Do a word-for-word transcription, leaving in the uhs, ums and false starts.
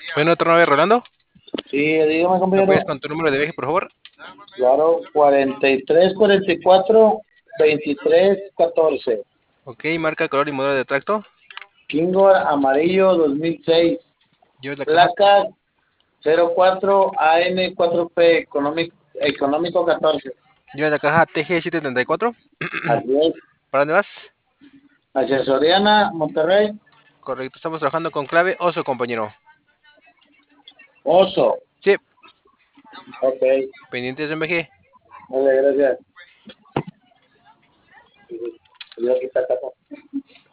Bueno, otro nueve, Rolando. Sí, dígame, ¿Me apoyas compañero. con tu número de viaje, por favor? Claro, cuarenta y tres, cuarenta y cuatro, veintitrés, catorce. Ok, marca, color y modelo de tracto. Kingo amarillo dos mil seis. Llevas la caja. Placa cero cuatro A N cuatro P, económico, económico catorce. Llevas la caja T G setecientos treinta y cuatro. Así es. ¿Para dónde vas? Hacia Soriana, Monterrey. Correcto, estamos trabajando con clave oso, compañero. Oso. Sí, Ok. pendientes de M G. Vale, gracias. Y yo aquí está, está.